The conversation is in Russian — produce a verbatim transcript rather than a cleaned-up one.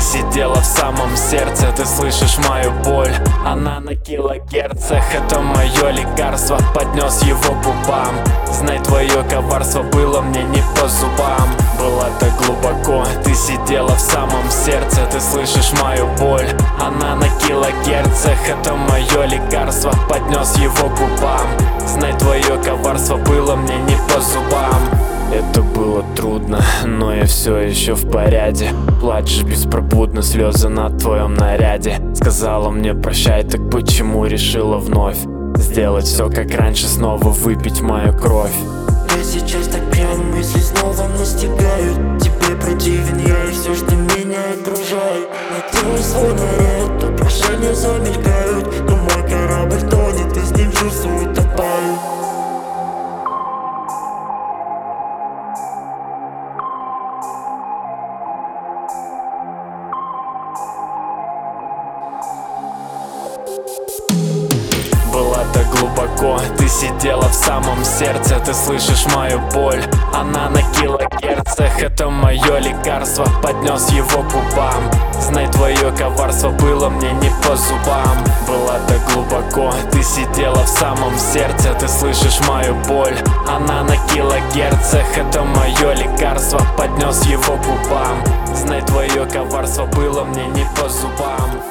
сидела в самом сердце. Ты слышишь мою боль, она на килогерцах. Это мое лекарство, поднес его к губам. Знай, твое коварство было мне не по зубам. Было так глубоко, ты сидела в самом сердце. Ты слышишь мою боль, она на килогерцах. Это мое лекарство, поднес его к губам. Знай, твое коварство было мне не по зубам. Это было трудно, но я все еще в порядке. Плачешь беспробудно, слезы на твоем наряде. Сказала мне прощай, так почему решила вновь сделать все как раньше, снова выпить мою кровь? Я сейчас так пьян, мысли снова настигают. Тебе противен я и все, что меня окружает. Надеюсь, свой наряд, то прощения замелькают. Но мой корабль тонет, и с ним чувства утопают. Было так глубоко, ты сидела в самом сердце. Ты слышишь мою боль, она на килогерцах. Это мое лекарство, поднес его к губам. Знай, твое коварство было мне не по зубам. Было так глубоко, ты сидела в самом сердце. Ты слышишь мою боль, она на килогерцах. Это мое лекарство, поднес его к губам. Знай, твое коварство было мне не по зубам.